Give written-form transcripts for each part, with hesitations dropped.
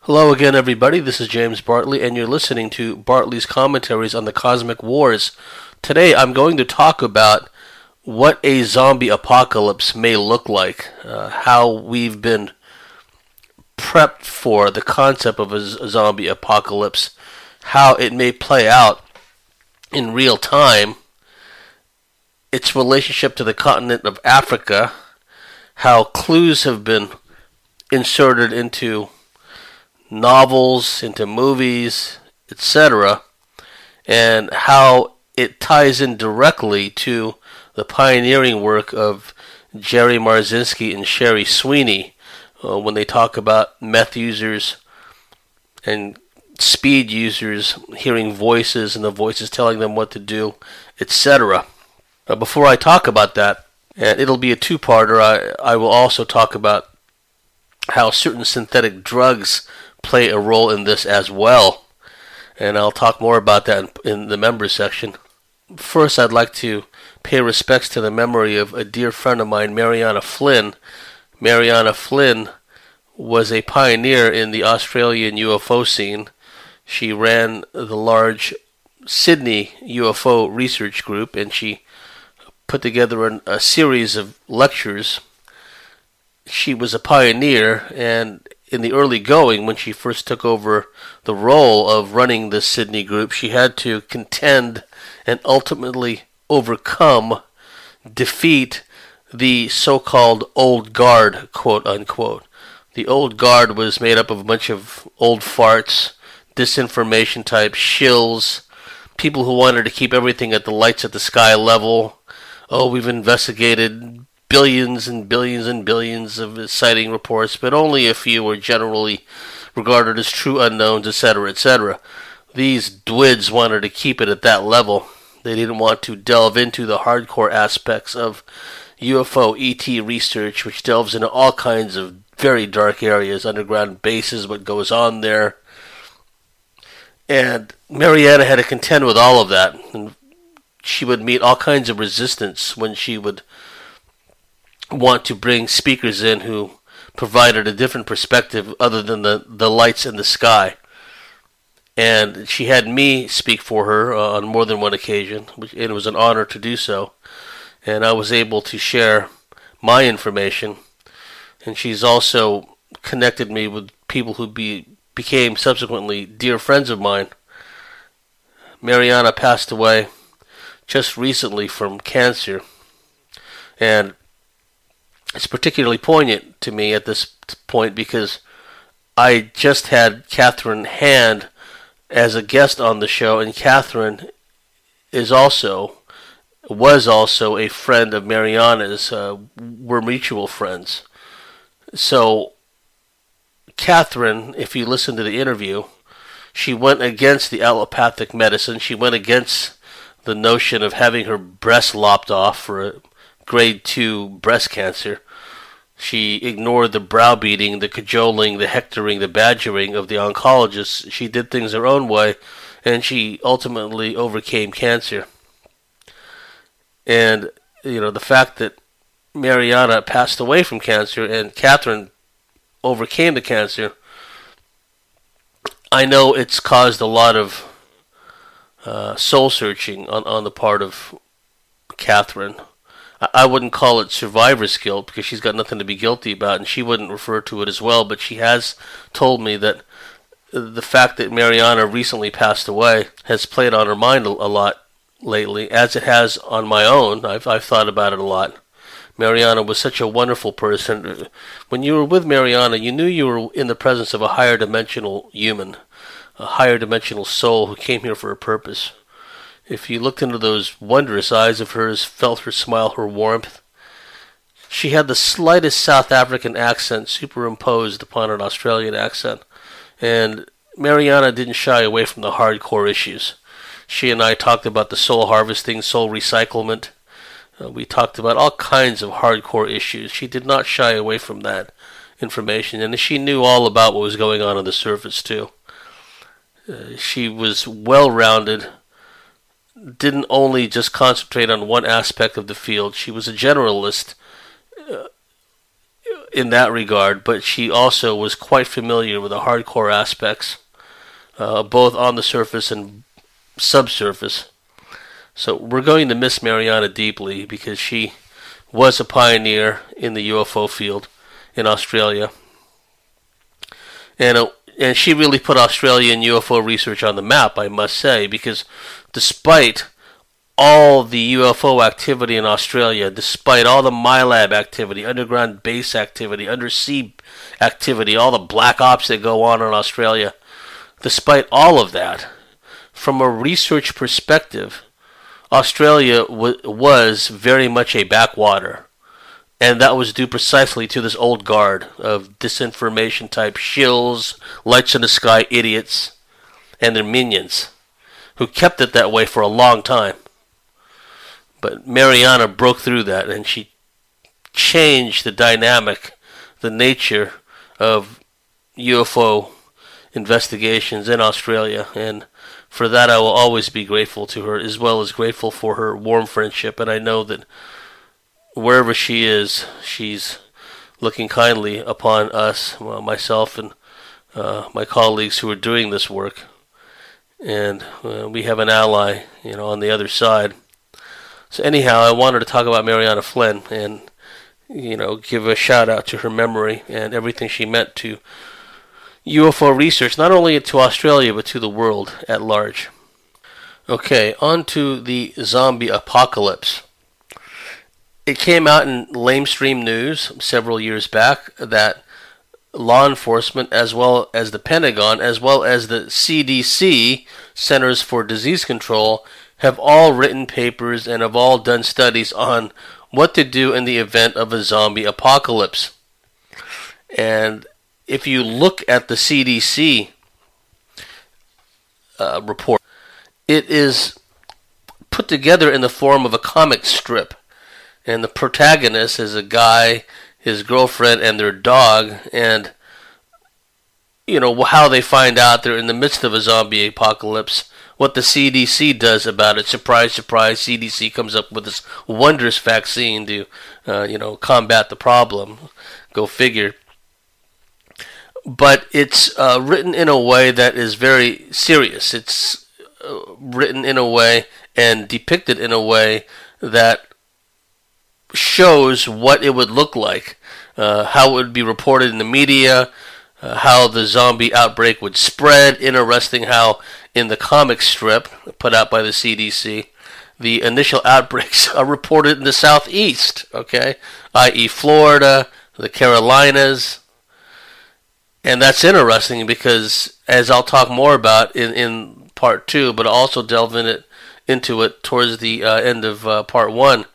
Hello again, everybody. This is James Bartley, and you're listening to Bartley's Commentaries on the Cosmic Wars. Today, I'm going to talk about what a zombie apocalypse may look like, how we've been prepped for the concept of a zombie apocalypse, how it may play out in real time, its relationship to the continent of Africa, how clues have been inserted into novels, into movies, etc., and how it ties in directly to the pioneering work of Jerry Marzinsky and Sherry Sweeney when they talk about meth users and speed users hearing voices and the voices telling them what to do, etc. Before I talk about that, and it'll be a two-parter, I will also talk about how certain synthetic drugs play a role in this as well. And I'll talk more about that in the members section. First, I'd like to pay respects to the memory of a dear friend of mine, Mariana Flynn. Mariana Flynn was a pioneer in the Australian UFO scene. She ran the large Sydney UFO research group, and she put together a series of lectures. She was a pioneer, and in the early going, when she first took over the role of running the Sydney group, she had to contend and ultimately overcome, defeat the so-called old guard, quote unquote. The old guard was made up of a bunch of old farts, disinformation type shills, people who wanted to keep everything at the lights at the sky level. Oh, we've investigated billions and billions and billions of sighting reports, but only a few were generally regarded as true unknowns, etc., etc. These dwids wanted to keep it at that level. They didn't want to delve into the hardcore aspects of UFO ET research, which delves into all kinds of very dark areas, underground bases, what goes on there. And Mariana had to contend with all of that, and she would meet all kinds of resistance when she would want to bring speakers in who provided a different perspective other than the lights in the sky. And she had me speak for her on more than one occasion, and it was an honor to do so. And I was able to share my information. And she's also connected me with people who became subsequently dear friends of mine. Mariana passed away just recently from cancer. And it's particularly poignant to me at this point because I just had Catherine Hand as a guest on the show, and Catherine was also a friend of Mariana's. We're mutual friends. So Catherine, if you listen to the interview, she went against the allopathic medicine. She went against the notion of having her breast lopped off for a grade 2 breast cancer. She ignored the browbeating, the cajoling, the hectoring, the badgering of the oncologists. She did things her own way, and she ultimately overcame cancer. And, the fact that Mariana passed away from cancer and Catherine overcame the cancer, I know it's caused a lot of soul searching on the part of Catherine. I wouldn't call it survivor's guilt because she's got nothing to be guilty about, and she wouldn't refer to it as well, but she has told me that the fact that Mariana recently passed away has played on her mind a lot lately, as it has on my own. I've thought about it a lot. Mariana was such a wonderful person. When you were with Mariana, you knew you were in the presence of a higher dimensional human, a higher dimensional soul who came here for a purpose. If you looked into those wondrous eyes of hers, felt her smile, her warmth, she had the slightest South African accent superimposed upon an Australian accent. And Mariana didn't shy away from the hardcore issues. She and I talked about the soul harvesting, soul recyclement. We talked about all kinds of hardcore issues. She did not shy away from that information, and she knew all about what was going on the surface, too. She was well-rounded, didn't only just concentrate on one aspect of the field. She was a generalist in that regard, but she also was quite familiar with the hardcore aspects, both on the surface and subsurface. So we're going to miss Mariana deeply because she was a pioneer in the UFO field in Australia. And she really put Australian UFO research on the map, I must say, because despite all the UFO activity in Australia, despite all the MILAB activity, underground base activity, undersea activity, all the black ops that go on in Australia, despite all of that, from a research perspective, Australia was very much a backwater. And that was due precisely to this old guard of disinformation type shills, lights in the sky idiots, and their minions, who kept it that way for a long time. But Mariana broke through that, and she changed the dynamic, the nature of UFO investigations in Australia. And for that, I will always be grateful to her, as well as grateful for her warm friendship. And I know that wherever she is, she's looking kindly upon us, myself and my colleagues who are doing this work. And we have an ally, on the other side. So anyhow, I wanted to talk about Mariana Flynn and, give a shout out to her memory and everything she meant to UFO research, not only to Australia, but to the world at large. Okay, on to the zombie apocalypse. It came out in lamestream news several years back that law enforcement, as well as the Pentagon, as well as the CDC, Centers for Disease Control, have all written papers and have all done studies on what to do in the event of a zombie apocalypse. And if you look at the CDC report, it is put together in the form of a comic strip. And the protagonist is a guy, his girlfriend, and their dog. And, how they find out they're in the midst of a zombie apocalypse, what the CDC does about it. Surprise, surprise, CDC comes up with this wondrous vaccine to, combat the problem. Go figure. But it's written in a way that is very serious. It's written in a way and depicted in a way that shows what it would look like, how it would be reported in the media, how the zombie outbreak would spread. Interesting how in the comic strip put out by the CDC, the initial outbreaks are reported in the southeast, okay, i.e. Florida, the Carolinas. And that's interesting because, as I'll talk more about in part 2, but I'll also delve into it towards the end of part 1,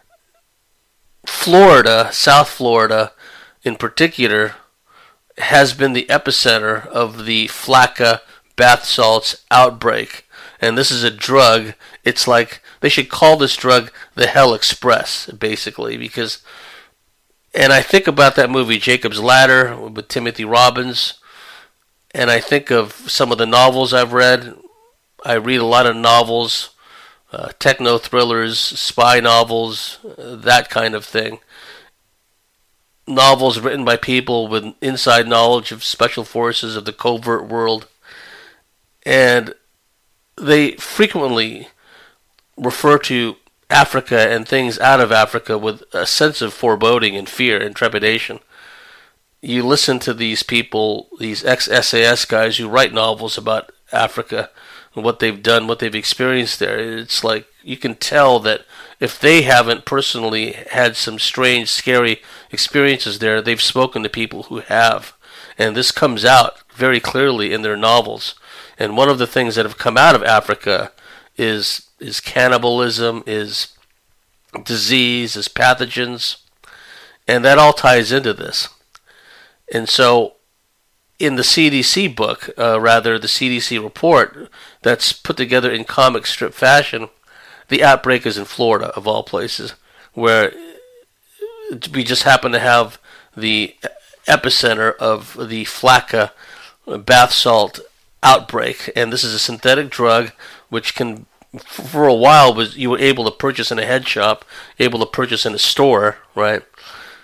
Florida, South Florida in particular, has been the epicenter of the Flakka bath salts outbreak. And this is a drug, it's like, they should call this drug the Hell Express, basically, because, and I think about that movie, Jacob's Ladder, with Timothy Robbins, and I think of some of the novels I've read. I read a lot of novels, techno thrillers, spy novels, that kind of thing. Novels written by people with inside knowledge of special forces, of the covert world. And they frequently refer to Africa and things out of Africa with a sense of foreboding and fear and trepidation. You listen to these people, these ex-SAS guys who write novels about Africa, and what they've done, what they've experienced there. It's like you can tell that if they haven't personally had some strange, scary experiences there, they've spoken to people who have. And this comes out very clearly in their novels. And one of the things that have come out of Africa is cannibalism, is disease, is pathogens. And that all ties into this. And so in the CDC book, the CDC report that's put together in comic strip fashion, the outbreak is in Florida, of all places, where we just happen to have the epicenter of the Flakka bath salt outbreak. And this is a synthetic drug which can, for a while, you were able to purchase in a head shop, able to purchase in a store, right?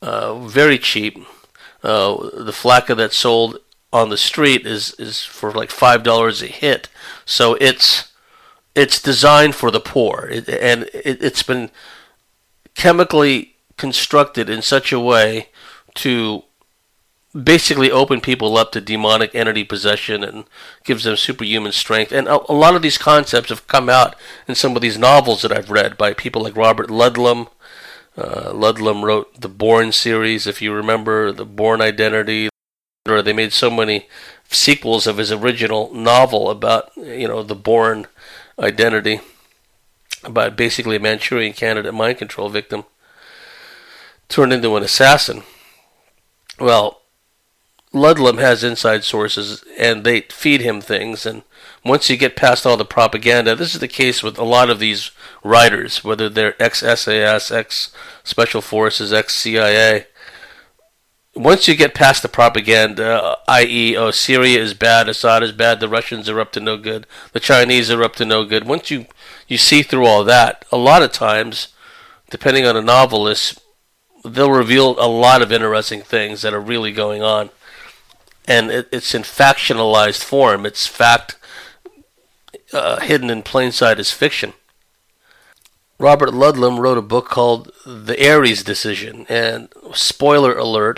very cheap. The flakka that's sold on the street is for like $5 a hit. So it's designed for the poor, it's been chemically constructed in such a way to basically open people up to demonic entity possession and gives them superhuman strength. And a lot of these concepts have come out in some of these novels that I've read by people like Robert Ludlum. Ludlum wrote the Bourne series, if you remember, the Bourne Identity. Or they made so many sequels of his original novel about, the Bourne Identity, about basically a Manchurian Candidate mind control victim turned into an assassin. Well, Ludlum has inside sources, and they feed him things, and once you get past all the propaganda, this is the case with a lot of these writers, whether they're ex-SAS, ex-Special Forces, ex-CIA. Once you get past the propaganda, i.e., Syria is bad, Assad is bad, the Russians are up to no good, the Chinese are up to no good, once you see through all that, a lot of times, depending on a novelist, they'll reveal a lot of interesting things that are really going on. And it's in factionalized form. It's fact hidden in plain sight as fiction. Robert Ludlum wrote a book called The Ares Decision, and spoiler alert,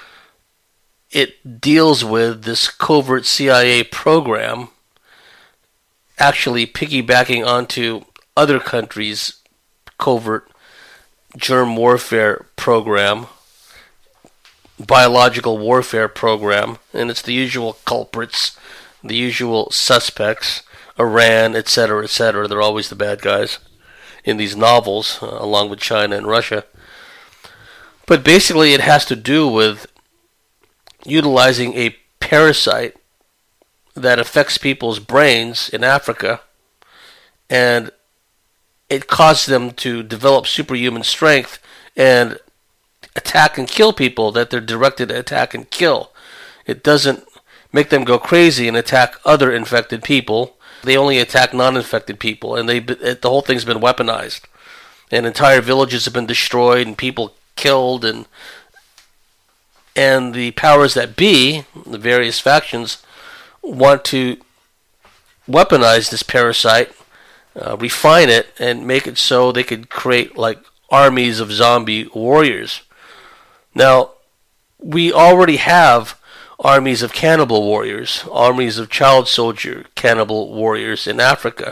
it deals with this covert CIA program actually piggybacking onto other countries' covert germ warfare program, biological warfare program, and it's the usual culprits, the usual suspects, Iran, etc., etc. They're always the bad guys in these novels, along with China and Russia. But basically it has to do with utilizing a parasite that affects people's brains in Africa, and it causes them to develop superhuman strength and attack and kill people that they're directed to attack and kill. It doesn't make them go crazy and attack other infected people. They only attack non-infected people, and the whole thing's been weaponized. And entire villages have been destroyed and people killed, and the powers that be, the various factions, want to weaponize this parasite, refine it, and make it so they could create like armies of zombie warriors. Now, we already have armies of cannibal warriors, armies of child soldier cannibal warriors in Africa.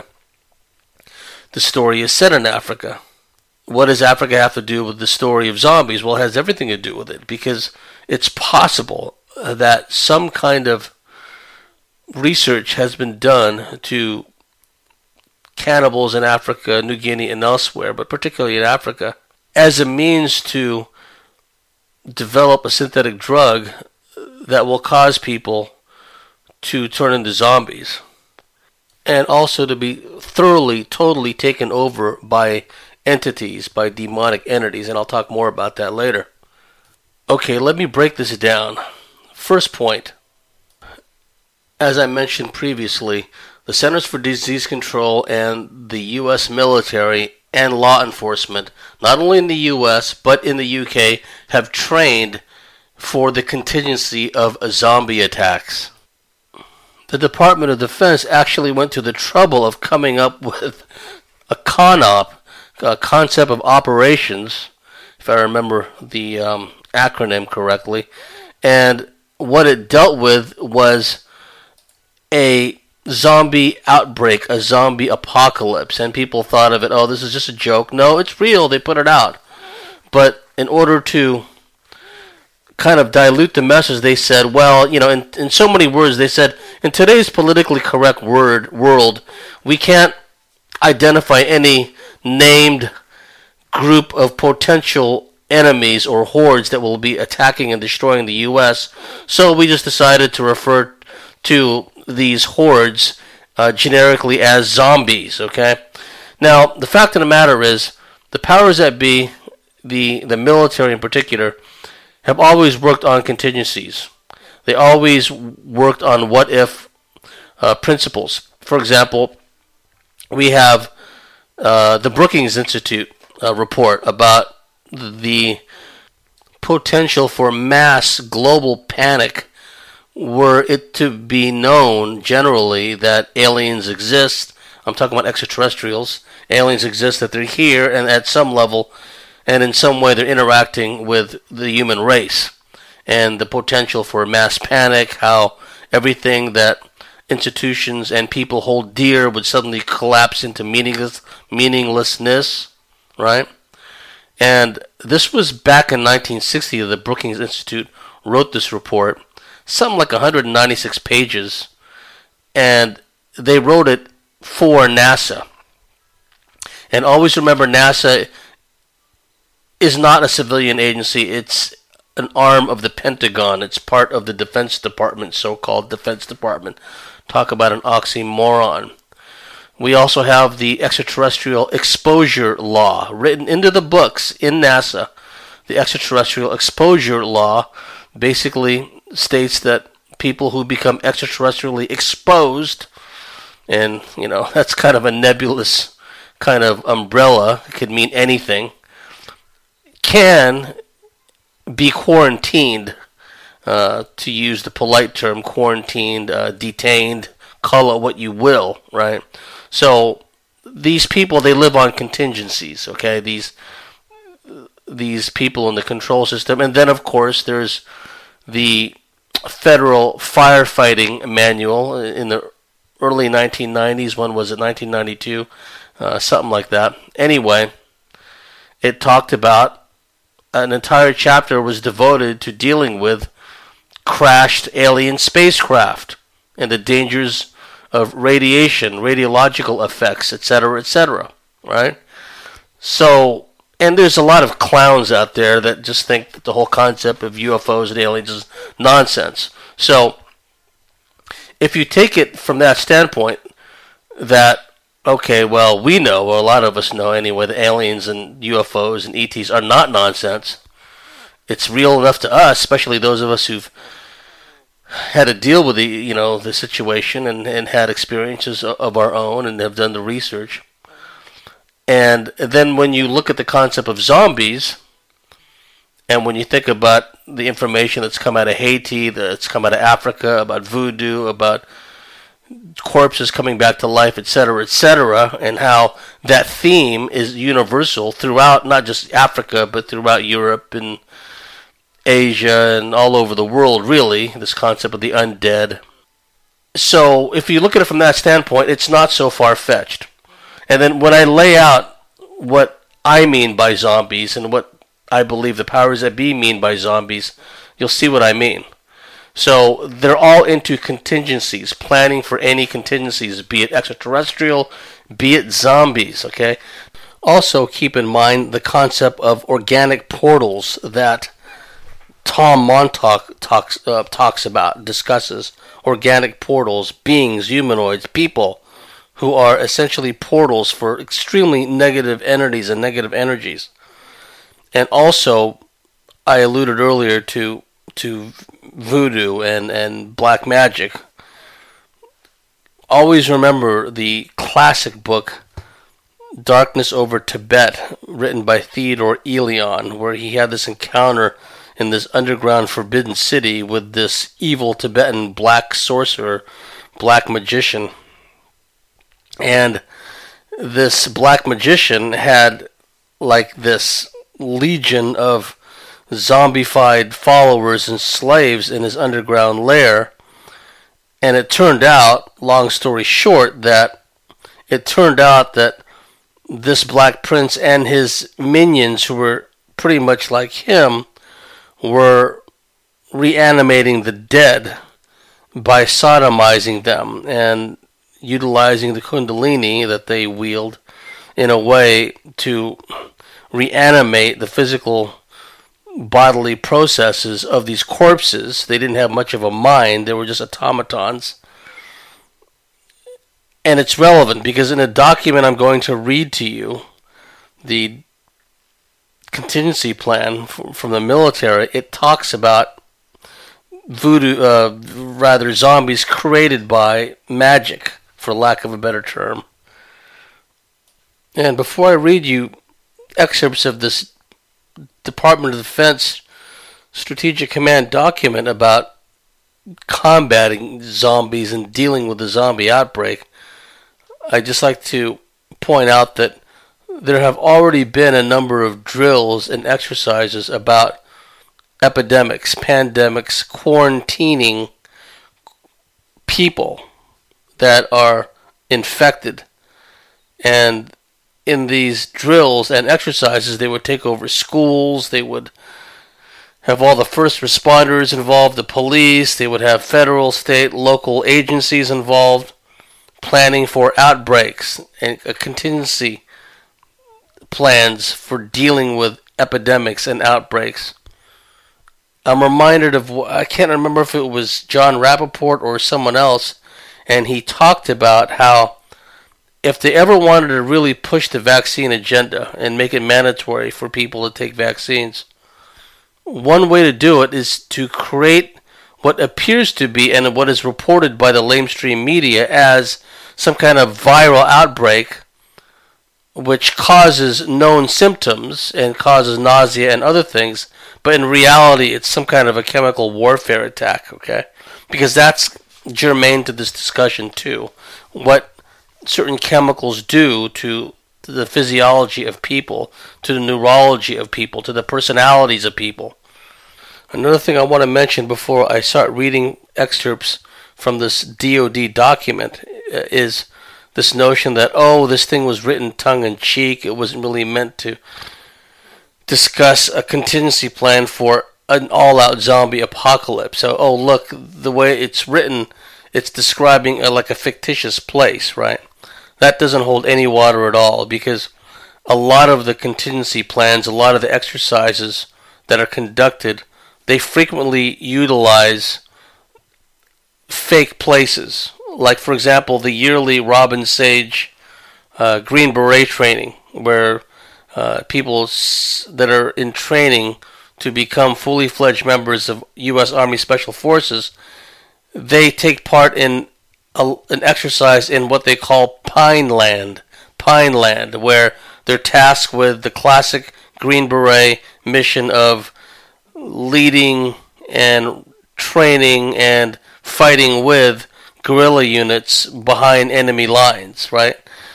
The story is set in Africa. What does Africa have to do with the story of zombies? Well, it has everything to do with it, because it's possible that some kind of research has been done to cannibals in Africa, New Guinea, and elsewhere, but particularly in Africa, as a means to develop a synthetic drug that will cause people to turn into zombies, and also to be thoroughly, totally taken over by entities, by demonic entities, and I'll talk more about that later. Okay, let me break this down. First point, as I mentioned previously, the Centers for Disease Control and the U.S. military and law enforcement, not only in the U.S. but in the U.K., have trained for the contingency of zombie attacks. The Department of Defense actually went to the trouble of coming up with a CONOP, a concept of operations, if I remember the acronym correctly, and what it dealt with was a zombie outbreak, a zombie apocalypse, and people thought of it, oh, this is just a joke. No, it's real, they put it out. But in order to kind of dilute the message, they said, well, in so many words, they said, in today's politically correct world, we can't identify any named group of potential enemies or hordes that will be attacking and destroying the U.S., so we just decided to refer to these hordes generically as zombies, okay? Now, the fact of the matter is, the powers that be, the military in particular, have always worked on contingencies. They always worked on what-if principles. For example, we have the Brookings Institute report about the potential for mass global panic were it to be known generally that aliens exist. I'm talking about extraterrestrials. Aliens exist, that they're here, and at some level and in some way they're interacting with the human race. And the potential for mass panic, how everything that institutions and people hold dear would suddenly collapse into meaninglessness, right? And this was back in 1960. The Brookings Institute wrote this report, something like 196 pages, and they wrote it for NASA. And always remember, NASA is not a civilian agency. It's an arm of the Pentagon. It's part of the Defense Department, so-called Defense Department. Talk about an oxymoron. We also have the extraterrestrial exposure law written into the books in NASA. The extraterrestrial exposure law basically states that people who become extraterrestrially exposed, and that's kind of a nebulous kind of umbrella, it could mean anything, can be quarantined, to use the polite term, quarantined, detained, call it what you will, right? So these people, they live on contingencies, okay? These people in the control system. And then, of course, there's the Federal Firefighting Manual in the early 1990s. When was it? 1992? Something like that. Anyway, it talked about, an entire chapter was devoted to dealing with crashed alien spacecraft and the dangers of radiation, radiological effects, etc., right? So, and there's a lot of clowns out there that just think that the whole concept of UFOs and aliens is nonsense. So, if you take it from that standpoint, that, okay, well, we know, or a lot of us know anyway, that aliens and UFOs and ETs are not nonsense. It's real enough to us, especially those of us who've had to deal with the situation and had experiences of our own and have done the research. And then when you look at the concept of zombies, and when you think about the information that's come out of Haiti, that's come out of Africa, about voodoo, about corpses coming back to life, etc., and how that theme is universal throughout, not just Africa, but throughout Europe and Asia and all over the world, really, this concept of the undead. So if you look at it from that standpoint, it's not so far-fetched. And then when I lay out what I mean by zombies and what I believe the powers that be mean by zombies, you'll see what I mean. So they're all into contingencies, planning for any contingencies, be it extraterrestrial, be it zombies, okay? Also keep in mind the concept of organic portals that Tom Montauk talks about, discusses. Organic portals, beings, humanoids, people who are essentially portals for extremely negative entities and negative energies. And also, I alluded earlier to voodoo and black magic. Always remember the classic book Darkness Over Tibet, written by Theodore Elion, where he had this encounter in this underground forbidden city with this evil Tibetan black sorcerer, black magician. And this black magician had like this legion of zombified followers and slaves in his underground lair. And it turned out, long story short, that this black prince and his minions, who were pretty much like him, were reanimating the dead by sodomizing them and utilizing the kundalini that they wield in a way to reanimate the physical bodily processes of these corpses. They didn't have much of a mind. They were just automatons. And it's relevant because in a document I'm going to read to you, the contingency plan from the military, it talks about voodoo, zombies created by magic, for lack of a better term. And before I read you excerpts of this Department of Defense Strategic Command document about combating zombies and dealing with the zombie outbreak, I'd just like to point out that there have already been a number of drills and exercises about epidemics, pandemics, quarantining people that are infected. And in these drills and exercises, they would take over schools, they would have all the first responders involved, the police, they would have federal, state, local agencies involved, planning for outbreaks and contingency plans for dealing with epidemics and outbreaks. I'm reminded of, I can't remember if it was John Rappaport or someone else, and he talked about how if they ever wanted to really push the vaccine agenda and make it mandatory for people to take vaccines, one way to do it is to create what appears to be and what is reported by the lamestream media as some kind of viral outbreak which causes known symptoms and causes nausea and other things, but in reality it's some kind of a chemical warfare attack, okay? Because that's germane to this discussion too. What certain chemicals do to the physiology of people, to the neurology of people, to the personalities of people. Another thing I want to mention before I start reading excerpts from this DoD document is this notion that, this thing was written tongue-in-cheek. It wasn't really meant to discuss a contingency plan for an all-out zombie apocalypse. So, look, the way it's written, it's describing like a fictitious place, right? That doesn't hold any water at all, because a lot of the contingency plans, a lot of the exercises that are conducted, they frequently utilize fake places. Like, for example, the yearly Robin Sage Green Beret training, where people that are in training to become fully fledged members of U.S. Army Special Forces, they take part in an exercise in what they call Pineland, where they're tasked with the classic Green Beret mission of leading and training and fighting with guerrilla units behind enemy lines, right?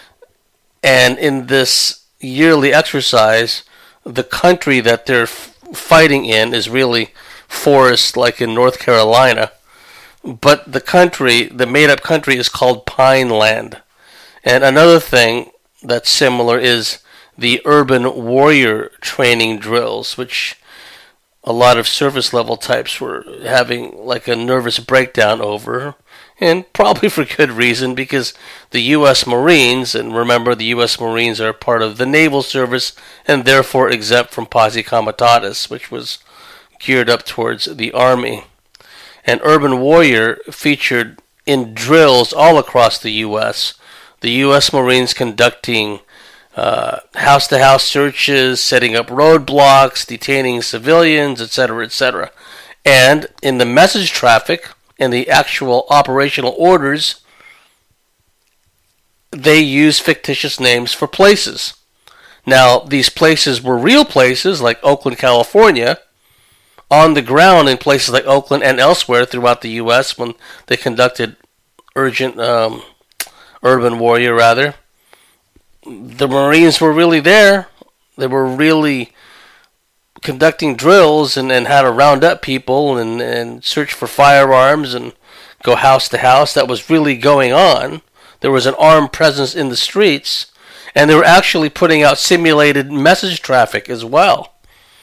And in this yearly exercise, the country that they're fighting in is really forest, like in North Carolina. But the made-up country is called Pineland. And another thing that's similar is the urban warrior training drills, which a lot of service level types were having like a nervous breakdown over, and probably for good reason, because the U.S. Marines, and remember the U.S. Marines are part of the Naval Service and therefore exempt from Posse Comitatus, which was geared up towards the Army. And Urban Warrior featured in drills all across the U.S. The U.S. Marines conducting house-to-house searches, setting up roadblocks, detaining civilians, etc., etc. And in the message traffic and the actual operational orders, they use fictitious names for places. Now, these places were real places, like Oakland, California, on the ground in places like Oakland and elsewhere throughout the U.S. when they conducted urban warrior, rather. The Marines were really there. They were really conducting drills and how to round up people and search for firearms and go house to house. That was really going on. There was an armed presence in the streets, and they were actually putting out simulated message traffic as well.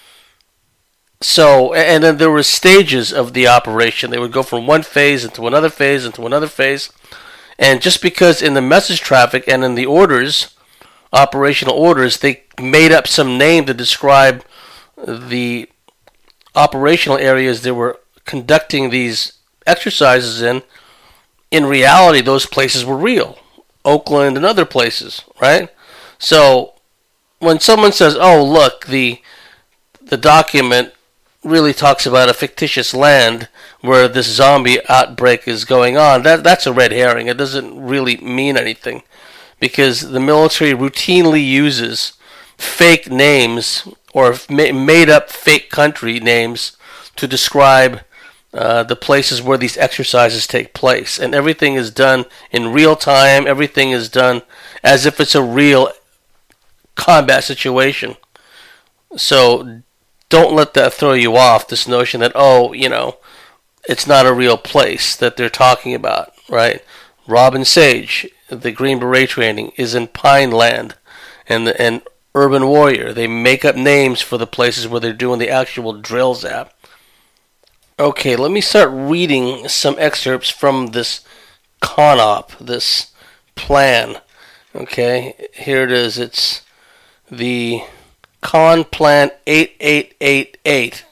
So, and then there were stages of the operation. They would go from one phase into another phase into another phase. And just because in the message traffic and in the orders, operational orders, they made up some name to describe the operational areas they were conducting these exercises in reality, those places were real. Oakland and other places, right? So, when someone says, look, the document really talks about a fictitious land where this zombie outbreak is going on, that's a red herring. It doesn't really mean anything, because the military routinely uses fake names or made up fake country names to describe the places where these exercises take place. And everything is done in real time. Everything is done as if it's a real combat situation. So don't let that throw you off, this notion that, it's not a real place that they're talking about, right? Robin Sage, the Green Beret training, is in Pine Land. And Urban Warrior, they make up names for the places where they're doing the actual drills at. Okay, let me start reading some excerpts from this CONOP, this plan. Okay, here it is. It's the Con Plan 8888.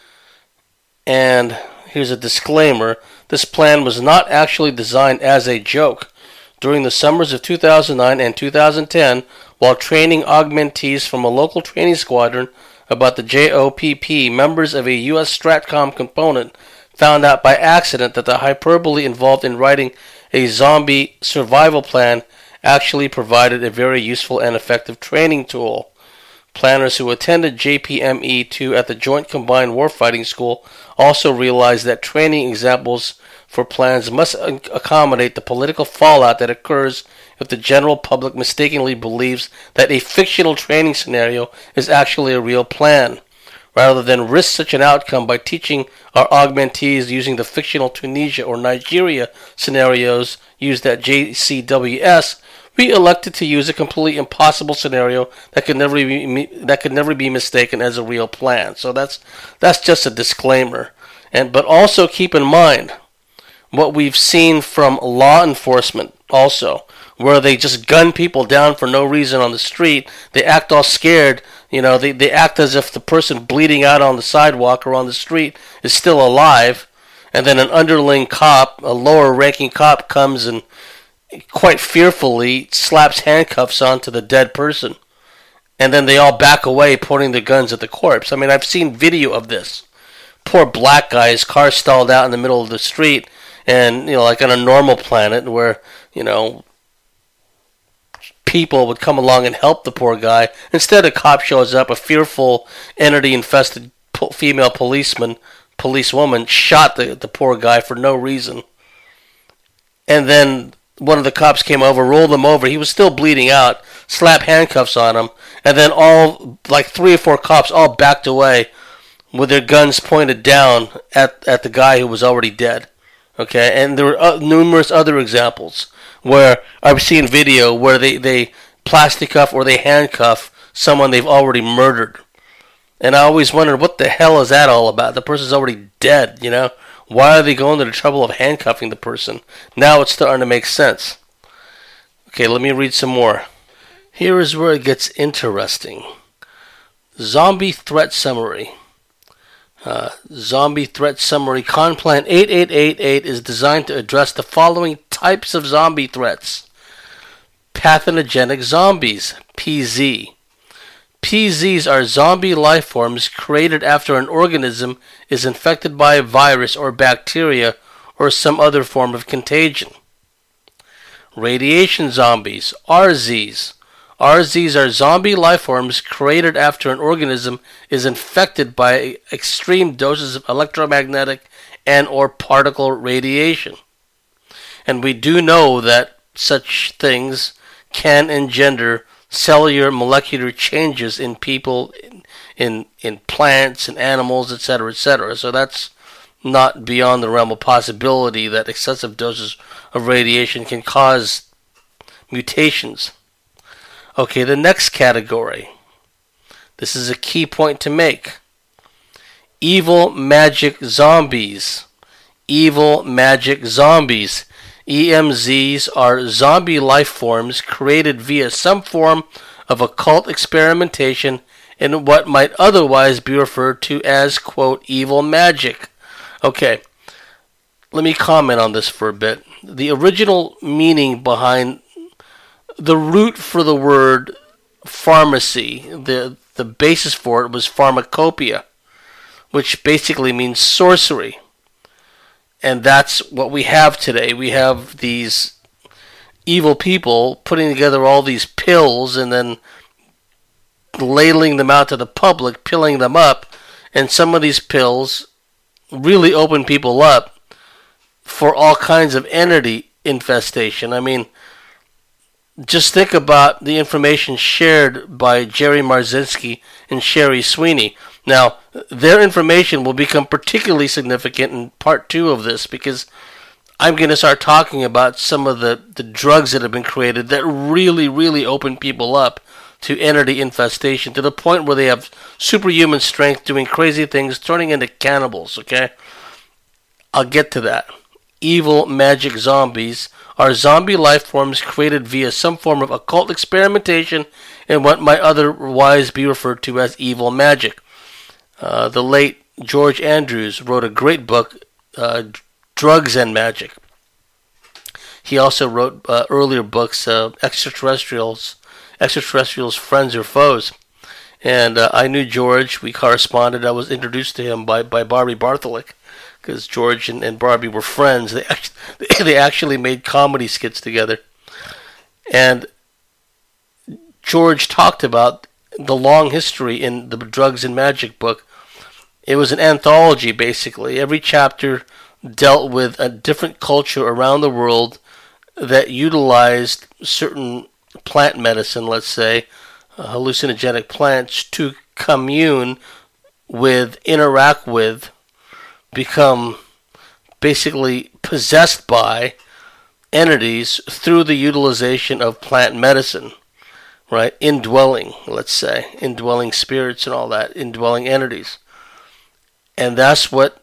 And here's a disclaimer. This plan was not actually designed as a joke. During the summers of 2009 and 2010, while training augmentees from a local training squadron about the JOPP, members of a U.S. STRATCOM component found out by accident that the hyperbole involved in writing a zombie survival plan actually provided a very useful and effective training tool. Planners who attended JPME-2 at the Joint Combined Warfighting School also realized that training examples for plans must accommodate the political fallout that occurs if the general public mistakenly believes that a fictional training scenario is actually a real plan. Rather than risk such an outcome by teaching our augmentees using the fictional Tunisia or Nigeria scenarios used at JCWS, we elected to use a completely impossible scenario that could never be mistaken as a real plan. So that's just a disclaimer. But also keep in mind what we've seen from law enforcement also, where they just gun people down for no reason on the street. They act all scared. They act as if the person bleeding out on the sidewalk or on the street is still alive. And then an underling cop, a lower ranking cop, comes and quite fearfully slaps handcuffs onto the dead person. And then they all back away, pointing their guns at the corpse. I mean, I've seen video of this. Poor black guy, his car stalled out in the middle of the street. And, like on a normal planet where, people would come along and help the poor guy. Instead, a cop shows up, a fearful, entity-infested female policewoman shot the poor guy for no reason. And then one of the cops came over, rolled him over. He was still bleeding out, slapped handcuffs on him. And then like 3 or 4 cops all backed away with their guns pointed down at the guy who was already dead. Okay, and there were numerous other examples where I've seen video where they plastic cuff or they handcuff someone they've already murdered. And I always wondered, what the hell is that all about? The person's already dead, Why are they going to the trouble of handcuffing the person? Now it's starting to make sense. Okay, let me read some more. Here is where it gets interesting. Zombie Threat Summary. Zombie Threat Summary. Conplan 8888 is designed to address the following types of zombie threats. Pathogenic zombies, PZ. PZs are zombie life forms created after an organism is infected by a virus or bacteria or some other form of contagion. Radiation zombies, RZs. RZs are zombie life forms created after an organism is infected by extreme doses of electromagnetic and or particle radiation. And we do know that such things can engender cellular molecular changes in people, in plants and animals, etc., etc. So that's not beyond the realm of possibility that excessive doses of radiation can cause mutations. Okay, the next category. This is a key point to make. Evil magic zombies. Evil magic zombies. EMZs are zombie life forms created via some form of occult experimentation in what might otherwise be referred to as, quote, evil magic. Okay, let me comment on this for a bit. The original meaning behind the root for the word pharmacy, the basis for it was pharmacopoeia, which basically means sorcery. And that's what we have today. We have these evil people putting together all these pills and then ladling them out to the public, pilling them up. And some of these pills really open people up for all kinds of entity infestation. I mean, just think about the information shared by Jerry Marzinski and Sherry Sweeney. Now, their information will become particularly significant in part 2 of this, because I'm going to start talking about some of the drugs that have been created that really, really open people up to entity infestation to the point where they have superhuman strength, doing crazy things, turning into cannibals, okay? I'll get to that. Evil magic zombies are zombie life forms created via some form of occult experimentation in what might otherwise be referred to as evil magic. The late George Andrews wrote a great book, Drugs and Magic. He also wrote earlier books, Extraterrestrials, Friends or Foes. And I knew George. We corresponded. I was introduced to him by Barbie Bartholic, because George and Barbie were friends. They actually made comedy skits together. And George talked about the long history in the Drugs and Magic book. It was an anthology, basically. Every chapter dealt with a different culture around the world that utilized certain plant medicine, let's say, hallucinogenic plants, to commune with, interact with, become basically possessed by entities through the utilization of plant medicine, right? Indwelling, let's say, indwelling spirits and all that, indwelling entities. And that's what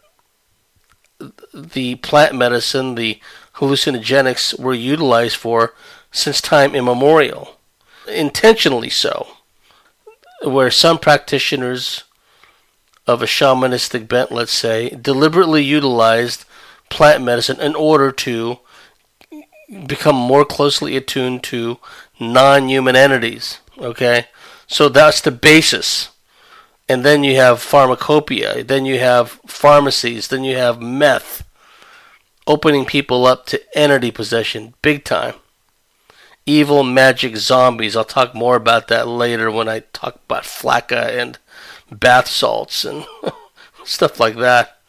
the plant medicine, the hallucinogenics, were utilized for since time immemorial. Intentionally so. Where some practitioners of a shamanistic bent, let's say, deliberately utilized plant medicine in order to become more closely attuned to non-human entities. Okay? So that's the basis. And then you have pharmacopoeia, then you have pharmacies, then you have meth, opening people up to entity possession, big time. Evil magic zombies, I'll talk more about that later when I talk about flakka and bath salts and stuff like that.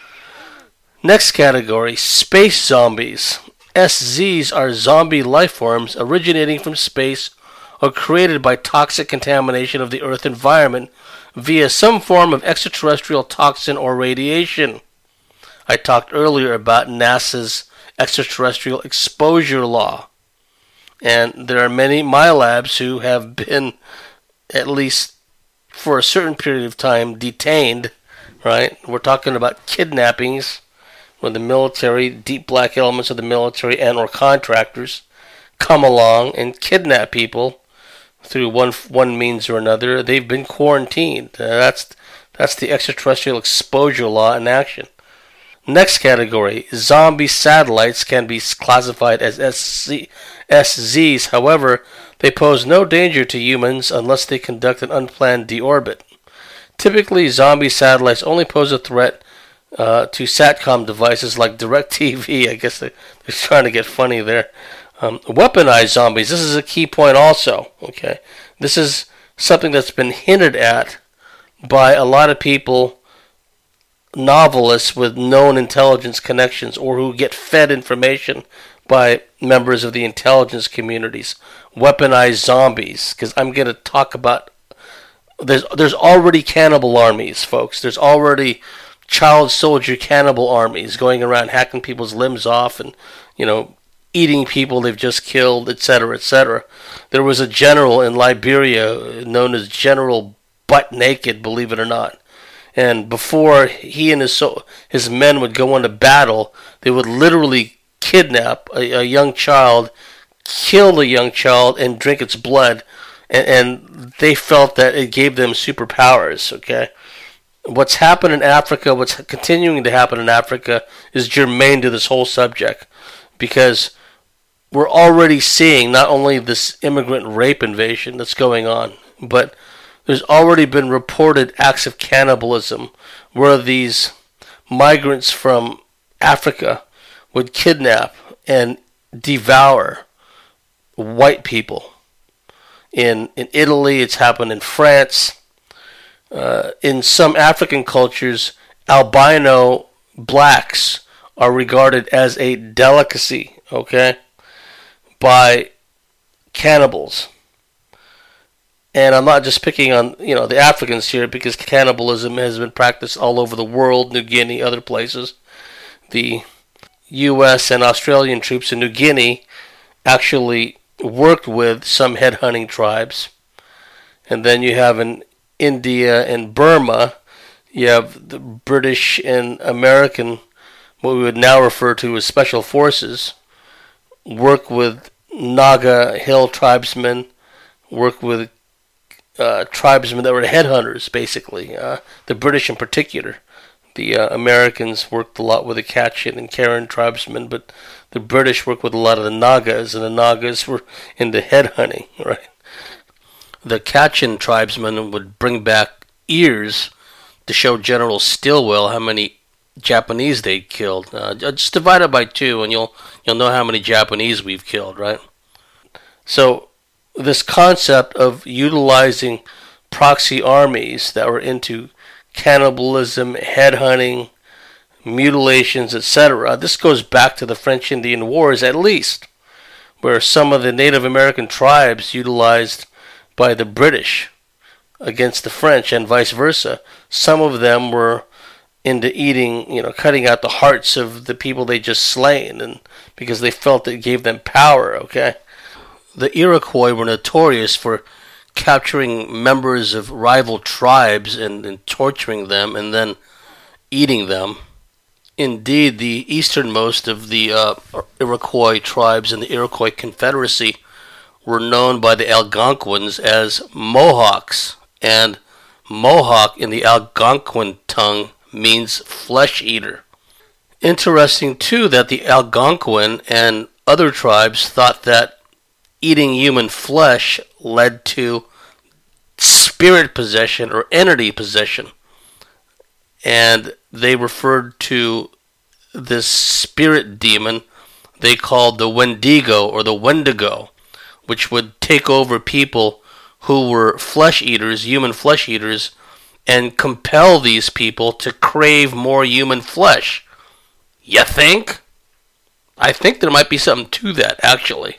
Next category, space zombies. SZs are zombie life forms originating from space or created by toxic contamination of the Earth environment via some form of extraterrestrial toxin or radiation. I talked earlier about NASA's extraterrestrial exposure law. And there are many MILABs who have been, at least for a certain period of time, detained, right? We're talking about kidnappings when the military, deep black elements of the military and or contractors come along and kidnap people through one means or another. They've been quarantined. That's the extraterrestrial exposure law in action. Next category, zombie satellites can be classified as SZs. However, they pose no danger to humans unless they conduct an unplanned deorbit. Typically, zombie satellites only pose a threat to SATCOM devices like DirecTV. I guess they're trying to get funny there. Weaponized zombies. This is a key point also. Okay, this is something that's been hinted at by a lot of people, novelists with known intelligence connections, or who get fed information by members of the intelligence communities. Weaponized zombies, because I'm going to talk about. There's already cannibal armies, folks. There's already child soldier cannibal armies going around hacking people's limbs off and, eating people they've just killed, etc., etc. There was a general in Liberia known as General Butt Naked, believe it or not. And before he and his men would go into battle, they would literally kidnap a young child, kill the young child, and drink its blood. And they felt that it gave them superpowers, okay? What's happened in Africa, what's continuing to happen in Africa, is germane to this whole subject. Because we're already seeing not only this immigrant rape invasion that's going on, but there's already been reported acts of cannibalism where these migrants from Africa would kidnap and devour white people. In Italy, it's happened in France. In some African cultures, albino blacks are regarded as a delicacy, okay, by cannibals. And I'm not just picking on, the Africans here, because cannibalism has been practiced all over the world, New Guinea, other places. The U.S. and Australian troops in New Guinea actually worked with some headhunting tribes. And then you have in India and Burma, you have the British and American, what we would now refer to as special forces, work with Naga hill tribesmen, work with tribesmen that were headhunters, basically. The British in particular. The Americans worked a lot with the Kachin and Karen tribesmen, but the British worked with a lot of the Nagas, and the Nagas were into headhunting, right? The Kachin tribesmen would bring back ears to show General Stilwell how many Japanese they'd killed. Just divide it by 2, and you'll know how many Japanese we've killed, right? So this concept of utilizing proxy armies that were into cannibalism, headhunting, mutilations, etc. This goes back to the French Indian Wars, at least, where some of the Native American tribes utilized by the British against the French and vice versa. Some of them were into eating, cutting out the hearts of the people they just slain, and because they felt it gave them power, okay? The Iroquois were notorious for capturing members of rival tribes and torturing them and then eating them. Indeed, the easternmost of the Iroquois tribes in the Iroquois Confederacy were known by the Algonquins as Mohawks, and Mohawk in the Algonquin tongue means flesh eater. Interesting too that the Algonquin and other tribes thought that eating human flesh led to spirit possession or entity possession. And they referred to this spirit demon they called the Wendigo or the Wendigo, which would take over people who were flesh eaters, human flesh eaters, and compel these people to crave more human flesh. You think? I think there might be something to that, actually.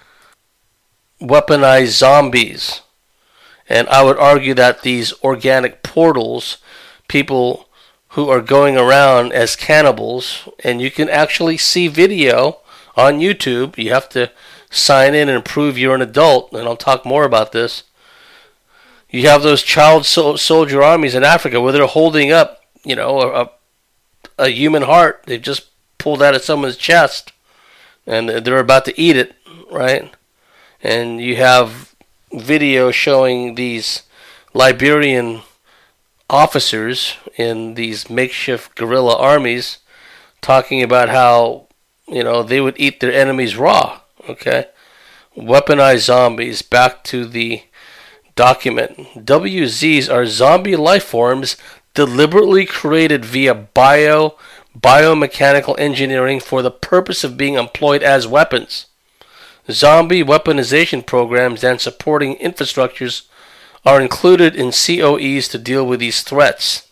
Weaponized zombies. And I would argue that these organic portals, people who are going around as cannibals, and you can actually see video on YouTube. You have to sign in and prove you're an adult, and I'll talk more about this. You have those child soldier armies in Africa where they're holding up, a human heart. They've just pulled out of someone's chest, and they're about to eat it, right? And you have video showing these Liberian officers in these makeshift guerrilla armies talking about how, they would eat their enemies raw, okay? Weaponized zombies, back to the document. WZs are zombie life forms deliberately created via biomechanical engineering for the purpose of being employed as weapons. Zombie weaponization programs and supporting infrastructures are included in COEs to deal with these threats.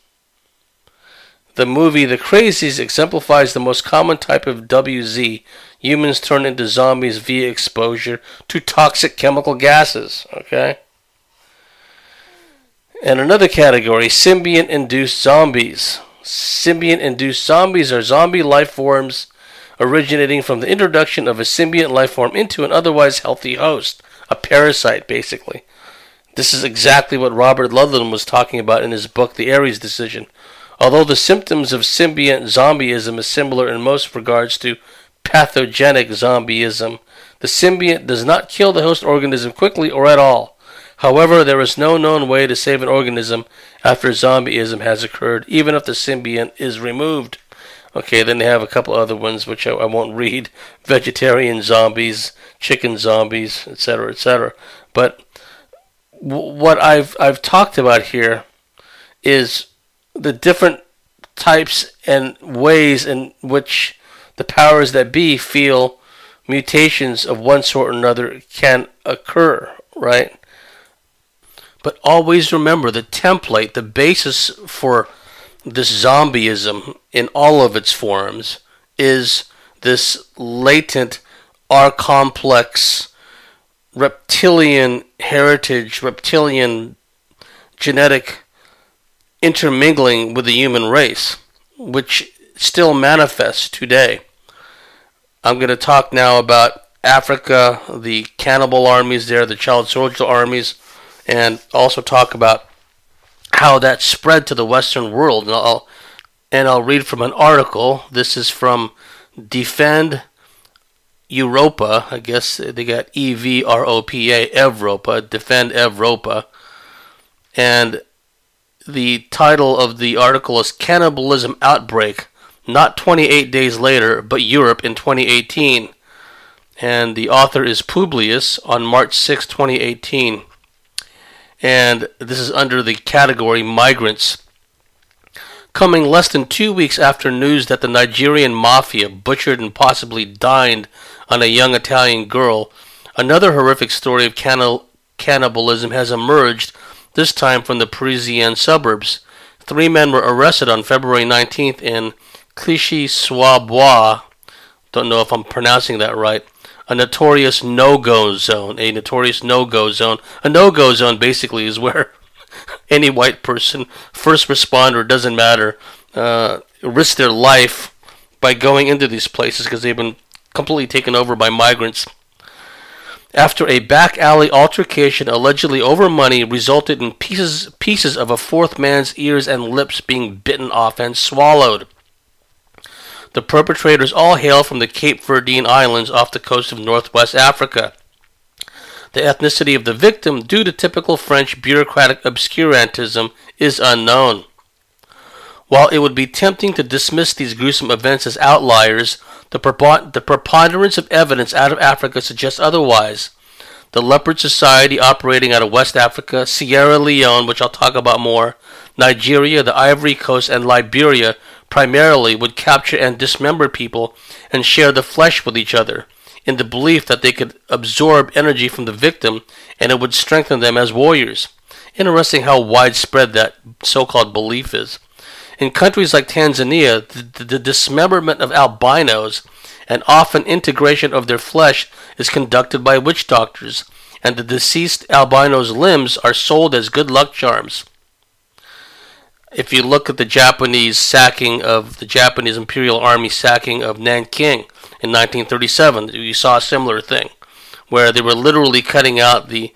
The movie The Crazies exemplifies the most common type of WZ. Humans turn into zombies via exposure to toxic chemical gases. Okay? And another category, symbiont-induced zombies. Symbiont-induced zombies are zombie life forms originating from the introduction of a symbiont life form into an otherwise healthy host. A parasite, basically. This is exactly what Robert Ludlum was talking about in his book, The Ares Decision. Although the symptoms of symbiont zombieism is similar in most regards to pathogenic zombieism, the symbiont does not kill the host organism quickly or at all. However, there is no known way to save an organism after zombieism has occurred, even if the symbiont is removed. Okay, then they have a couple other ones which I won't read. Vegetarian zombies, chicken zombies, etc., etc. But what I've talked about here is the different types and ways in which the powers that be feel mutations of one sort or another can occur, right? But always remember the template, the basis for this zombieism in all of its forms is this latent R-complex reptilian heritage, reptilian genetic intermingling with the human race, which still manifests today. I'm going to talk now about Africa, the cannibal armies there, the child soldier armies, and also talk about how that spread to the Western world. And I'll read from an article. This is from Defend Europa. I guess they got EVROPA, Evropa, Defend Evropa. And the title of the article is Cannibalism Outbreak, not 28 days later, but Europe in 2018. And the author is Publius on March 6, 2018. And this is under the category Migrants. Coming less than 2 weeks after news that the Nigerian mafia butchered and possibly dined on a young Italian girl, another horrific story of cannibalism has emerged, this time from the Parisian suburbs. 3 men were arrested on February 19th in Clichy-sous-Bois. Don't know if I'm pronouncing that right. A notorious no-go zone. A no-go zone basically is where any white person, first responder, doesn't matter, risk their life by going into these places because they've been completely taken over by migrants. After a back alley altercation allegedly over money resulted in pieces of a fourth man's ears and lips being bitten off and swallowed. The perpetrators all hail from the Cape Verdean Islands off the coast of northwest Africa. The ethnicity of the victim, due to typical French bureaucratic obscurantism, is unknown. While it would be tempting to dismiss these gruesome events as outliers, the preponderance of evidence out of Africa suggests otherwise. The Leopard Society operating out of West Africa, Sierra Leone, which I'll talk about more, Nigeria, the Ivory Coast, and Liberia primarily would capture and dismember people and share the flesh with each other, in the belief that they could absorb energy from the victim and it would strengthen them as warriors. Interesting how widespread that so-called belief is. In countries like Tanzania, the dismemberment of albinos and often integration of their flesh is conducted by witch doctors, and the deceased albino's limbs are sold as good luck charms. If you look at the Japanese Imperial Army sacking of Nanking in 1937, you saw a similar thing, where they were literally cutting out the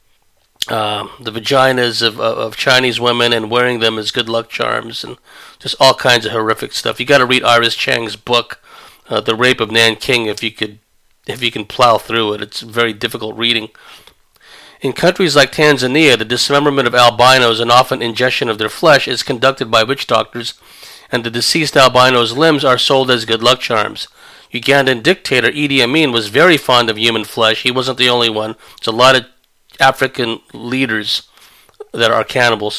vaginas of Chinese women and wearing them as good luck charms, and just all kinds of horrific stuff. You got to read Iris Chang's book, The Rape of Nanking, if you can plow through it. It's very difficult reading. In countries like Tanzania, the dismemberment of albinos and often ingestion of their flesh is conducted by witch doctors, and the deceased albino's limbs are sold as good luck charms. Ugandan dictator Idi Amin was very fond of human flesh. He wasn't the only one. There's a lot of African leaders that are cannibals.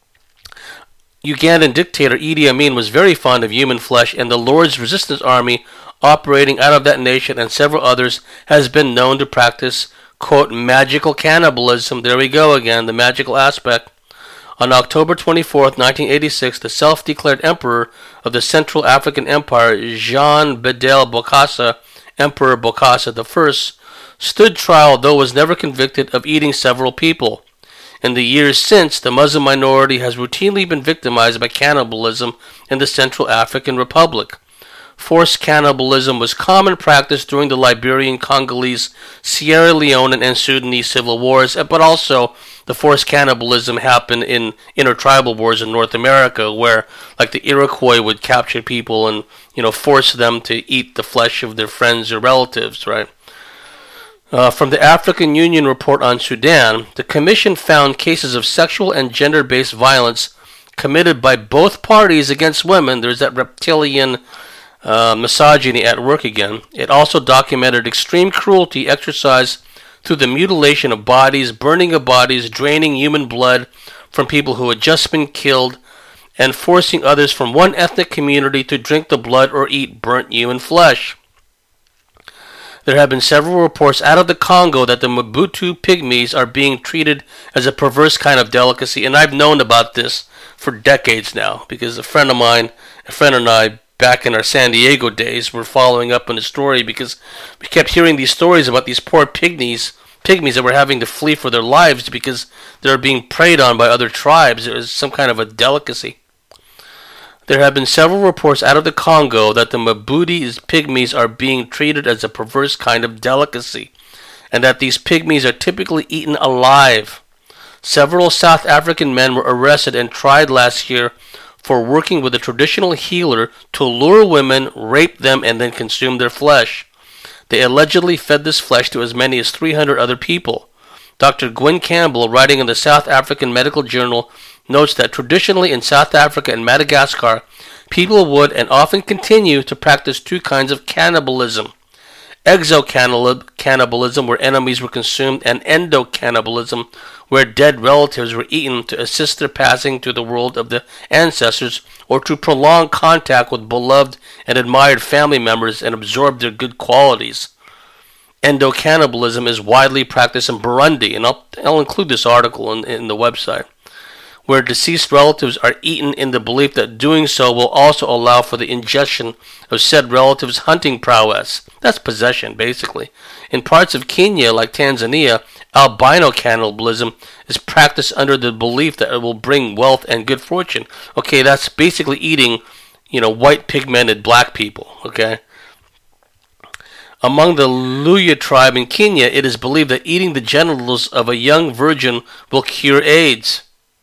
Ugandan dictator Idi Amin was very fond of human flesh, and the Lord's Resistance Army operating out of that nation and several others has been known to practice, quote, magical cannibalism. There we go again, the magical aspect. On October 24th, 1986, the self-declared emperor of the Central African Empire, Jean Bedel Bokassa, Emperor Bokassa I, stood trial though was never convicted of eating several people. In the years since, the Muslim minority has routinely been victimized by cannibalism in the Central African Republic. Forced cannibalism was common practice during the Liberian, Congolese, Sierra Leone, and Sudanese civil wars, but also the forced cannibalism happened in intertribal wars in North America, where, like, the Iroquois would capture people and, force them to eat the flesh of their friends or relatives, right? From the African Union report on Sudan, the Commission found cases of sexual and gender-based violence committed by both parties against women. There's that reptilian misogyny at work again. It also documented extreme cruelty exercised through the mutilation of bodies, burning of bodies, draining human blood from people who had just been killed, and forcing others from one ethnic community to drink the blood or eat burnt human flesh. There have been several reports out of the Congo that the Mobutu pygmies are being treated as a perverse kind of delicacy, and I've known about this for decades now, because a friend and I, back in our San Diego days, were following up on the story because we kept hearing these stories about these poor pygmies that were having to flee for their lives because they were being preyed on by other tribes. It was some kind of a delicacy. There have been several reports out of the Congo that the Mabudi pygmies are being treated as a perverse kind of delicacy, and that these pygmies are typically eaten alive. Several South African men were arrested and tried last year for working with a traditional healer to lure women, rape them, and then consume their flesh. They allegedly fed this flesh to as many as 300 other people. Dr. Gwen Campbell, writing in the South African Medical Journal, notes that traditionally in South Africa and Madagascar, people would and often continue to practice two kinds of cannibalism. Exocannibalism, where enemies were consumed, and endocannibalism, where dead relatives were eaten to assist their passing to the world of the ancestors or to prolong contact with beloved and admired family members and absorb their good qualities. Endocannibalism is widely practiced in Burundi, and I'll include this article in the website, where deceased relatives are eaten in the belief that doing so will also allow for the ingestion of said relatives' hunting prowess. That's possession, basically. In parts of Kenya, like Tanzania, albino cannibalism is practiced under the belief that it will bring wealth and good fortune. Okay, that's basically eating, white pigmented black people, okay? Among the Luya tribe in Kenya, it is believed that eating the genitals of a young virgin will cure AIDS.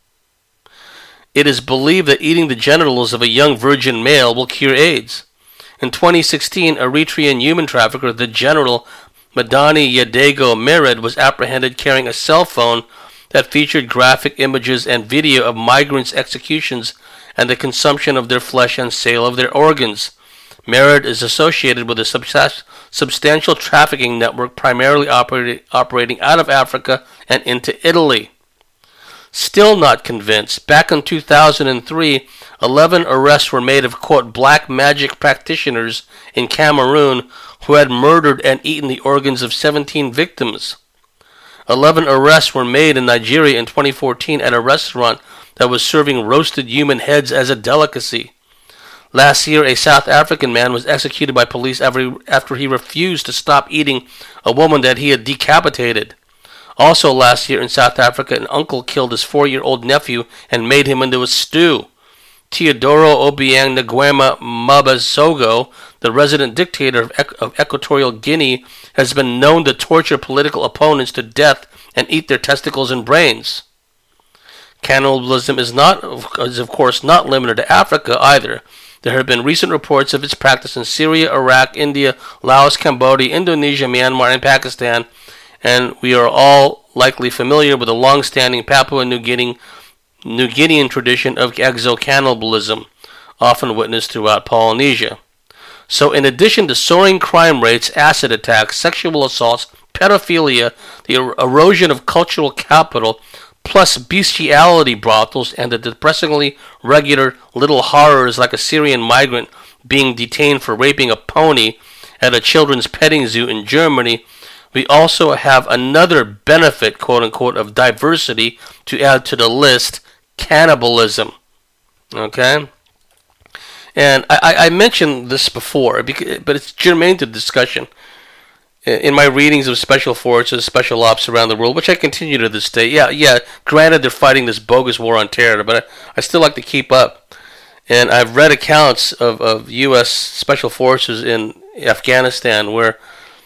It is believed that eating the genitals of a young virgin male will cure AIDS. In 2016, Eritrean human trafficker, the General Madani Yadego Mered, was apprehended carrying a cell phone that featured graphic images and video of migrants' executions and the consumption of their flesh and sale of their organs. Mered is associated with a substantial trafficking network primarily operating out of Africa and into Italy. Still not convinced, back in 2003, 11 arrests were made of, quote, black magic practitioners in Cameroon who had murdered and eaten the organs of 17 victims. 11 arrests were made in Nigeria in 2014 at a restaurant that was serving roasted human heads as a delicacy. Last year, a South African man was executed by police after he refused to stop eating a woman that he had decapitated. Also last year in South Africa, an uncle killed his 4-year-old nephew and made him into a stew. Teodoro Obiang Nguema Mabasogo, the resident dictator of Equatorial Guinea, has been known to torture political opponents to death and eat their testicles and brains. Cannibalism is of course not limited to Africa either. There have been recent reports of its practice in Syria, Iraq, India, Laos, Cambodia, Indonesia, Myanmar, and Pakistan, and we are all likely familiar with the long-standing Papua New Guinean tradition of exocannibalism, often witnessed throughout Polynesia. So in addition to soaring crime rates, acid attacks, sexual assaults, pedophilia, the erosion of cultural capital, plus bestiality brothels, and the depressingly regular little horrors like a Syrian migrant being detained for raping a pony at a children's petting zoo in Germany, we also have another benefit, quote-unquote, of diversity to add to the list: cannibalism. Okay? And I mentioned this before, but it's germane to discussion. In my readings of special forces, special ops around the world, which I continue to this day, yeah, granted they're fighting this bogus war on terror, but I still like to keep up. And I've read accounts of U.S. special forces in Afghanistan where,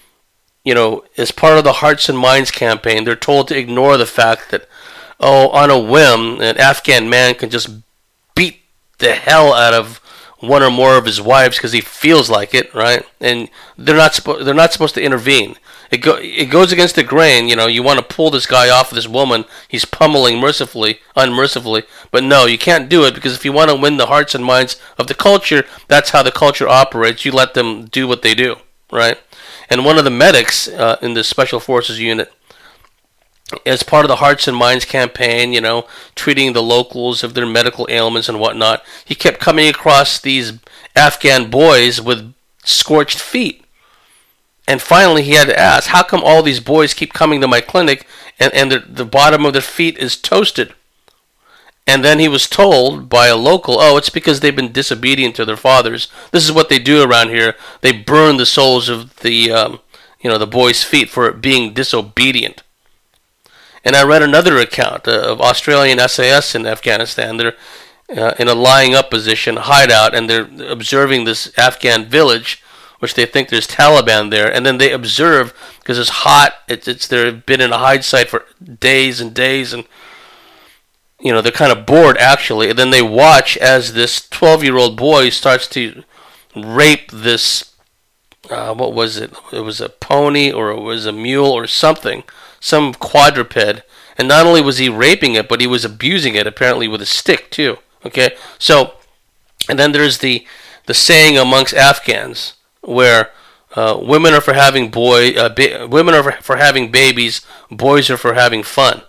as part of the Hearts and Minds campaign, they're told to ignore the fact that, on a whim, an Afghan man can just beat the hell out of one or more of his wives because he feels like it, right? And they're not supposed to intervene. It goes against the grain. You want to pull this guy off of this woman he's pummeling unmercifully, but no, you can't do it, because if you want to win the hearts and minds of the culture, that's how the culture operates. You let them do what they do, right? And one of the medics in the Special Forces unit, as part of the Hearts and Minds campaign, treating the locals of their medical ailments and whatnot, he kept coming across these Afghan boys with scorched feet. And finally he had to ask, how come all these boys keep coming to my clinic and the bottom of their feet is toasted? And then he was told by a local, oh, it's because they've been disobedient to their fathers. This is what they do around here. They burn the soles of the the boys' feet for being disobedient. And I read another account of Australian SAS in Afghanistan. They're in a lying up position, hideout, and they're observing this Afghan village, which they think there's Taliban there. And then they observe, because it's hot, they've been in a hide site for days and days, and they're kind of bored actually. And then they watch as this 12-year-old boy starts to rape this, what was it? It was a pony, or it was a mule or something, some quadruped. And not only was he raping it, but he was abusing it, apparently with a stick too. Okay, so, and then there's the saying amongst Afghans where women are for having women are for having babies, boys are for having fun.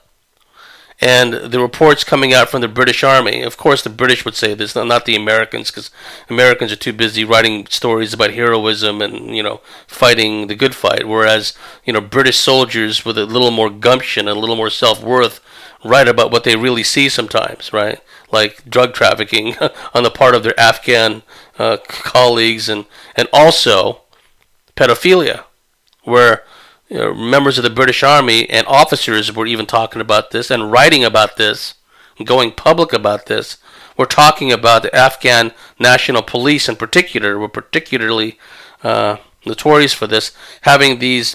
And the reports coming out from the British Army, of course the British would say this, not the Americans, because Americans are too busy writing stories about heroism and, fighting the good fight, whereas, British soldiers with a little more gumption and a little more self-worth write about what they really see sometimes, right? Like drug trafficking on the part of their Afghan colleagues, and also pedophilia, where members of the British Army and officers were even talking about this and writing about this, and going public about this. We're talking about the Afghan National Police in particular, were particularly notorious for this, having these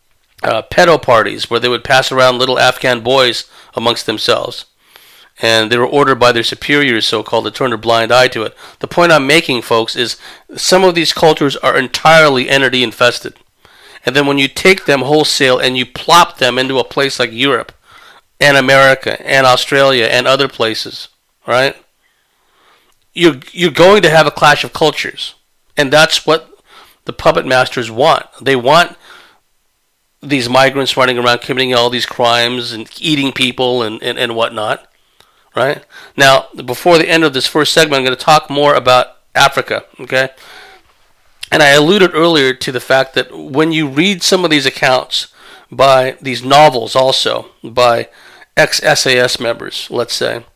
pedo parties where they would pass around little Afghan boys amongst themselves. And they were ordered by their superiors, so-called, to turn a blind eye to it. The point I'm making, folks, is some of these cultures are entirely entity infested. And then when you take them wholesale and you plop them into a place like Europe and America and Australia and other places, right? You're going to have a clash of cultures. And that's what the puppet masters want. They want these migrants running around committing all these crimes and eating people and whatnot, right? Now, before the end of this first segment, I'm going to talk more about Africa, okay? And I alluded earlier to the fact that when you read some of these accounts by these novels also, by ex-SAS members, let's say,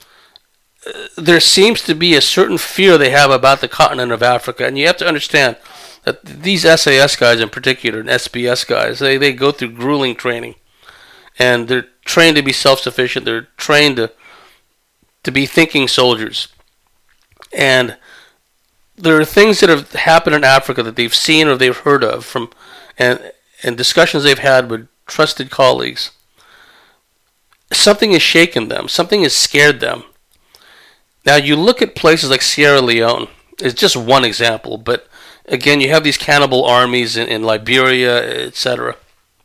there seems to be a certain fear they have about the continent of Africa. And you have to understand that these SAS guys in particular, and SBS guys, they go through grueling training. And they're trained to be self-sufficient. They're trained to be thinking soldiers. And there are things that have happened in Africa that they've seen or they've heard of from and discussions they've had with trusted colleagues. Something has shaken them. Something has scared them. Now, you look at places like Sierra Leone. It's just one example. But, again, you have these cannibal armies in Liberia, etc.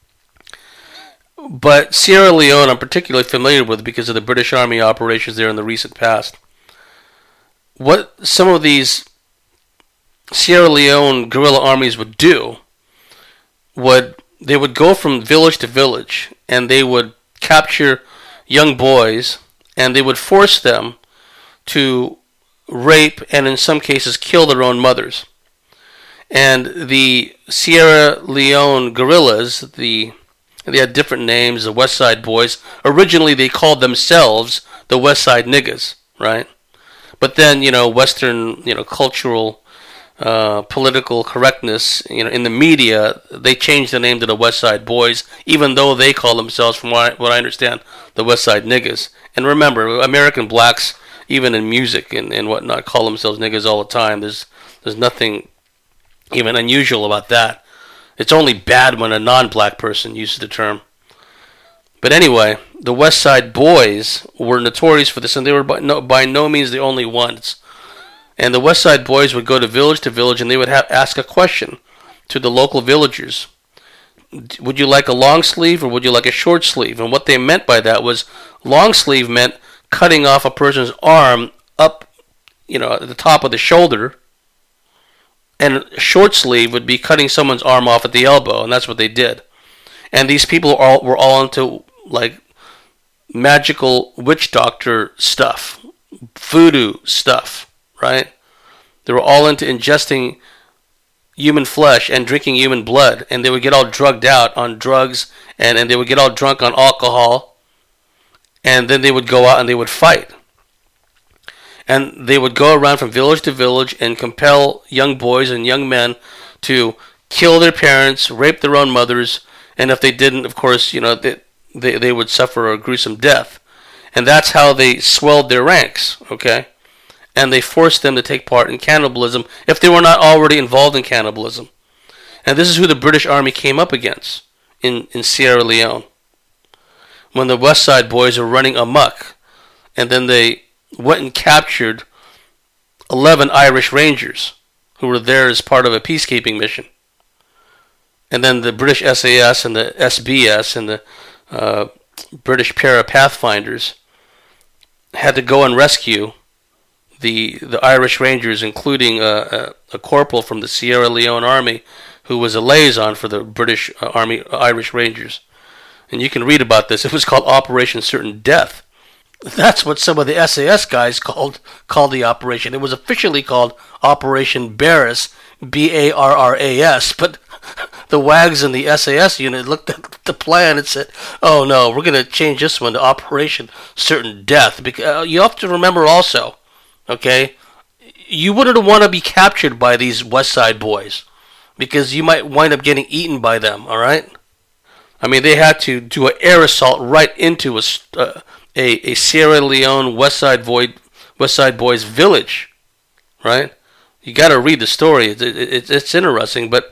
But Sierra Leone I'm particularly familiar with because of the British Army operations there in the recent past. What some of these Sierra Leone guerrilla armies would do, they would go from village to village, and they would capture young boys, and they would force them to rape and in some cases kill their own mothers. And the Sierra Leone guerrillas, they had different names, the West Side Boys. Originally they called themselves the West Side Niggas, right? But then, Western, cultural political correctness, in the media, they changed the name to the West Side Boys, even though they call themselves, from what I understand, the West Side Niggas. And remember, American blacks, even in music and whatnot, call themselves niggas all the time. There's nothing even unusual about that. It's only bad when a non-black person uses the term. But anyway, the West Side Boys were notorious for this, and they were by no means the only ones. And the West Side Boys would go to village, and they would ask a question to the local villagers. Would you like a long sleeve or would you like a short sleeve? And what they meant by that was long sleeve meant cutting off a person's arm up, at the top of the shoulder. And a short sleeve would be cutting someone's arm off at the elbow, and that's what they did. And these people were all into, like, magical witch doctor stuff, voodoo stuff, right? They were all into ingesting human flesh and drinking human blood, and they would get all drugged out on drugs, and they would get all drunk on alcohol, and then they would go out and they would fight. And they would go around from village to village and compel young boys and young men to kill their parents, rape their own mothers, and if they didn't, of course, they would suffer a gruesome death. And that's how they swelled their ranks, okay? And they forced them to take part in cannibalism if they were not already involved in cannibalism. And this is who the British Army came up against in Sierra Leone. When the West Side Boys were running amok, and then they went and captured 11 Irish Rangers who were there as part of a peacekeeping mission. And then the British SAS and the SBS and the British Para Pathfinders had to go and rescue the Irish Rangers, including a corporal from the Sierra Leone Army who was a liaison for the British Army Irish Rangers. And you can read about this. It was called Operation Certain Death. That's what some of the SAS guys called the operation. It was officially called Operation Barras, Barras, but the WAGs in the SAS unit looked at the plan and said, "Oh no, we're going to change this one to Operation Certain Death." Because you have to remember also, okay, you wouldn't want to be captured by these West Side Boys because you might wind up getting eaten by them. All right. I mean, they had to do an air assault right into a Sierra Leone West Side Boys village, right? You got to read the story. It's interesting, but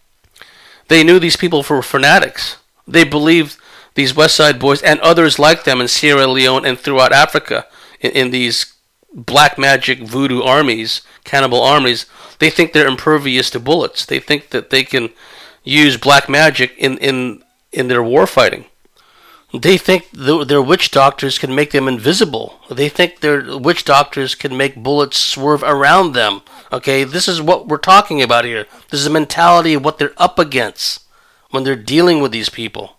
they knew these people were fanatics. They believed these West Side Boys and others like them in Sierra Leone and throughout Africa in these black magic voodoo armies, cannibal armies. They think they're impervious to bullets. They think that they can use black magic in their war fighting. They think their witch doctors can make them invisible. They think their witch doctors can make bullets swerve around them. Okay, this is what we're talking about here. This is a mentality of what they're up against when they're dealing with these people.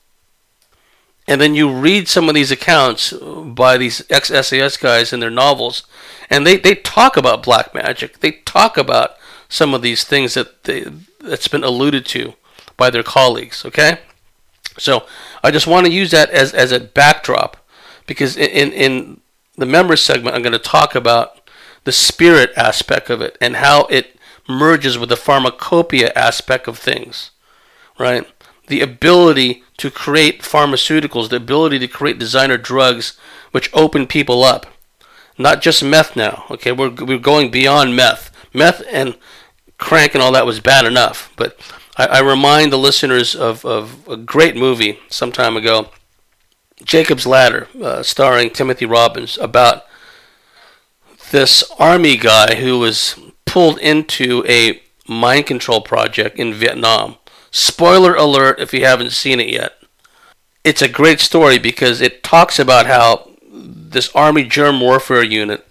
And then you read some of these accounts by these ex-SAS guys in their novels, and they talk about black magic. They talk about some of these things that's been alluded to by their colleagues, okay? So I just want to use that as a backdrop, because in the members segment I'm going to talk about the spirit aspect of it and how it merges with the pharmacopoeia aspect of things, right? The ability to create pharmaceuticals, the ability to create designer drugs which open people up. Not just meth now, okay? We're going beyond meth. Meth and crank and all that was bad enough, but I remind the listeners of a great movie some time ago, Jacob's Ladder, starring Timothy Robbins, about this army guy who was pulled into a mind control project in Vietnam. Spoiler alert if you haven't seen it yet. It's a great story because it talks about how this Army germ warfare unit,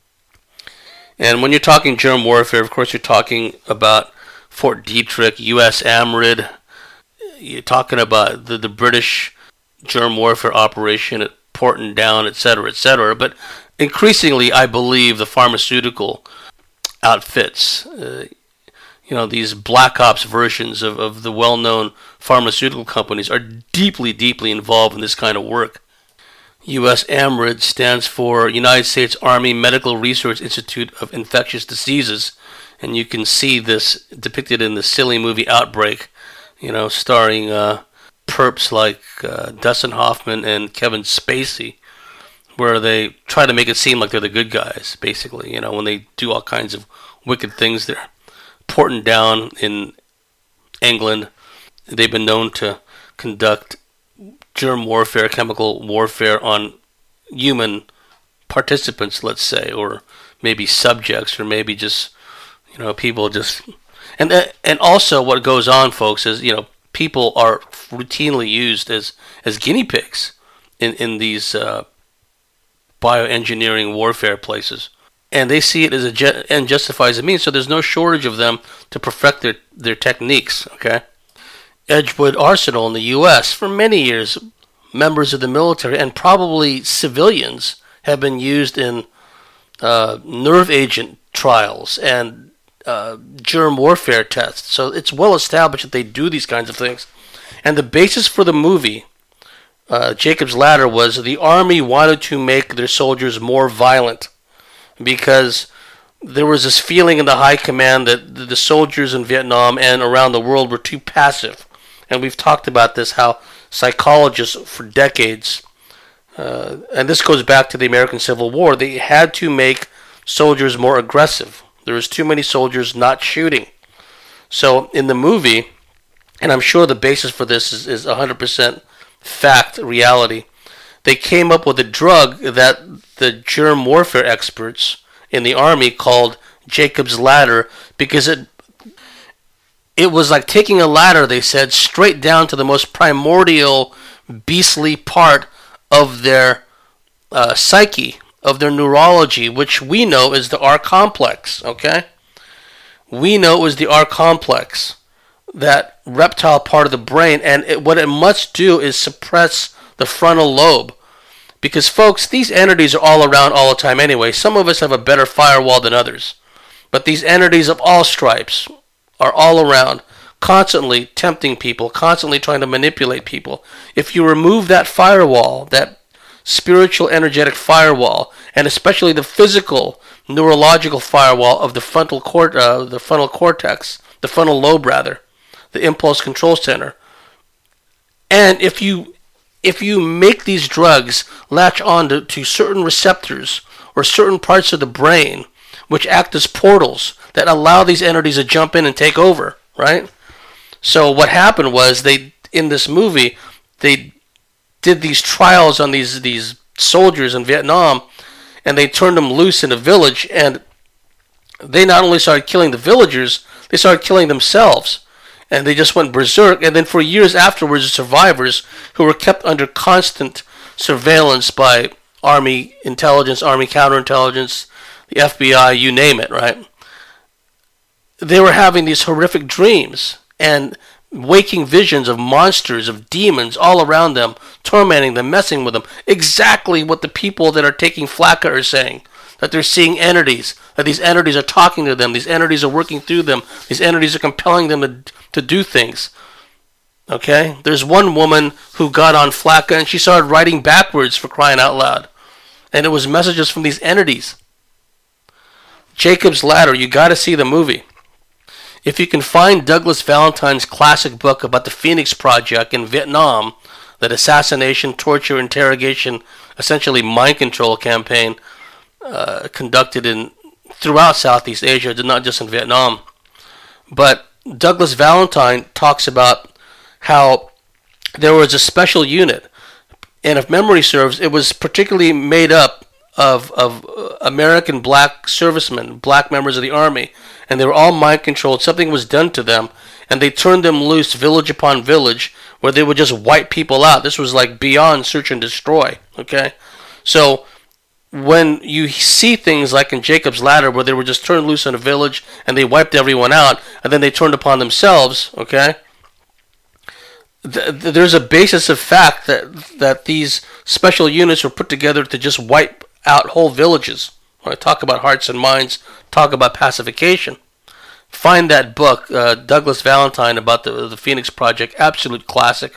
and when you're talking germ warfare, of course you're talking about Fort Detrick, U.S. AMRID. You're talking about the British germ warfare operation at Portondown, etc., etc. But increasingly, I believe the pharmaceutical outfits, these black ops versions of the well-known pharmaceutical companies are deeply, deeply involved in this kind of work. U.S. AMRID stands for United States Army Medical Research Institute of Infectious Diseases. And you can see this depicted in the silly movie Outbreak, starring perps like Dustin Hoffman and Kevin Spacey, where they try to make it seem like they're the good guys, basically, when they do all kinds of wicked things there. Portondown in England, they've been known to conduct germ warfare, chemical warfare on human participants, let's say, or maybe subjects, or maybe just people just, and also what goes on, folks, is people are routinely used as guinea pigs in these bioengineering warfare places, and they see it as a end justifies a means. So there's no shortage of them to perfect their techniques. Okay, Edgewood Arsenal in the U.S. for many years, members of the military and probably civilians have been used in nerve agent trials and germ warfare tests. So it's well established that they do these kinds of things. And the basis for the movie, Jacob's Ladder, was the Army wanted to make their soldiers more violent. because there was this feeling in the high command that the soldiers in Vietnam and around the world were too passive. And we've talked about this, how psychologists for decades, and this goes back to the American Civil War, they had to make soldiers more aggressive. There was too many soldiers not shooting. So in the movie, and I'm sure the basis for this is 100% fact, reality, they came up with a drug that the germ warfare experts in the Army called Jacob's Ladder, because it was like taking a ladder, they said, straight down to the most primordial, beastly part of their psyche, of their neurology, which we know is the R complex, okay? We know it was the R complex, that reptile part of the brain, and what it must do is suppress the frontal lobe. Because, folks, these entities are all around all the time anyway. Some of us have a better firewall than others. But these entities of all stripes are all around, constantly tempting people, constantly trying to manipulate people. If you remove that firewall, that spiritual energetic firewall, and especially the physical neurological firewall of the frontal cortex, the frontal lobe rather, the impulse control center, and if you make these drugs latch on to certain receptors or certain parts of the brain which act as portals that allow these entities to jump in and take over, right? So what happened was in this movie, they did these trials on these soldiers in Vietnam, and they turned them loose in a village, and they not only started killing the villagers, they started killing themselves. And they just went berserk. And then for years afterwards, the survivors, who were kept under constant surveillance by Army intelligence, Army counterintelligence, the FBI, you name it, right? They were having these horrific dreams and waking visions of monsters, of demons all around them, tormenting them, messing with them. Exactly what the people that are taking flakka are saying. That they're seeing entities, that these entities are talking to them, these entities are working through them, these entities are compelling them to do things. Okay? There's one woman who got on flakka and she started writing backwards, for crying out loud. And it was messages from these entities. Jacob's Ladder, you gotta see the movie. If you can find Douglas Valentine's classic book about the Phoenix Project in Vietnam, that assassination, torture, interrogation, essentially mind control campaign, conducted throughout Southeast Asia, not just in Vietnam. But Douglas Valentine talks about how there was a special unit, and if memory serves, it was particularly made up of American black servicemen, black members of the Army, and they were all mind controlled. Something was done to them, and they turned them loose village upon village, where they would just wipe people out. This was like beyond search and destroy, okay? So when you see things like in Jacob's Ladder, where they were just turned loose in a village and they wiped everyone out, and then they turned upon themselves, okay? There's a basis of fact that these special units were put together to just wipe out whole villages. When I talk about hearts and minds, talk about pacification. Find that book, Douglas Valentine, about the Phoenix Project, absolute classic.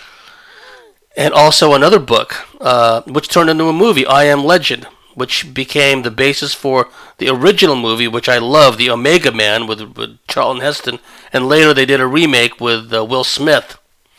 And also another book, which turned into a movie, I Am Legend, which became the basis for the original movie, which I love, The Omega Man, with Charlton Heston. And later they did a remake with Will Smith.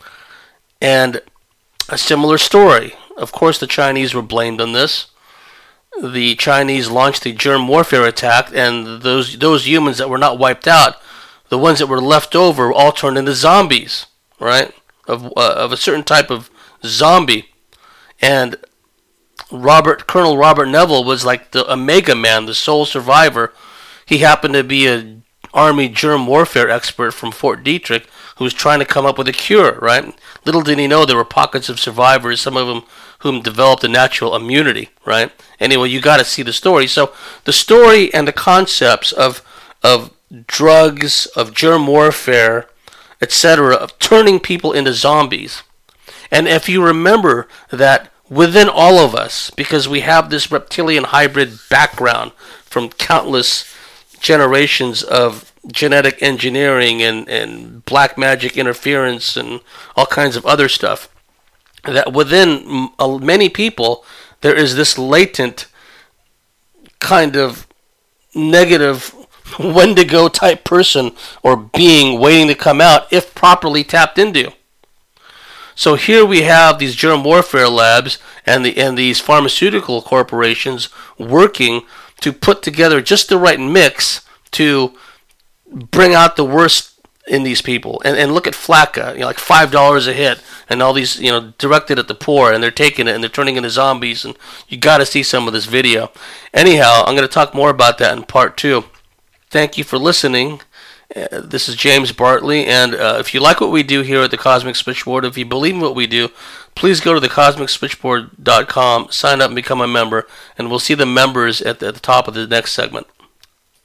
And a similar story. Of course, the Chinese were blamed on this. The Chinese launched the germ warfare attack, and those humans that were not wiped out, the ones that were left over, all turned into zombies, right? Of a certain type of zombie. And Colonel Robert Neville was like the Omega Man, the sole survivor. He happened to be an Army germ warfare expert from Fort Detrick who was trying to come up with a cure, right? Little did he know there were pockets of survivors, some of them whom developed a natural immunity, right? Anyway, you got to see the story. So the story and the concepts of drugs, of germ warfare, etc., of turning people into zombies. And if you remember that within all of us, because we have this reptilian hybrid background from countless generations of genetic engineering and black magic interference and all kinds of other stuff, that within many people there is this latent kind of negative Wendigo type person or being waiting to come out if properly tapped into. So here we have these germ warfare labs and these pharmaceutical corporations working to put together just the right mix to bring out the worst in these people. And look at Flakka, like $5 a hit, and all these, directed at the poor, and they're taking it and they're turning into zombies, and you got to see some of this video. Anyhow, I'm going to talk more about that in part 2. Thank you for listening. This is James Bartley, and if you like what we do here at the Cosmic Switchboard, if you believe in what we do, please go to thecosmicswitchboard.com, sign up and become a member, and we'll see the members at the top of the next segment.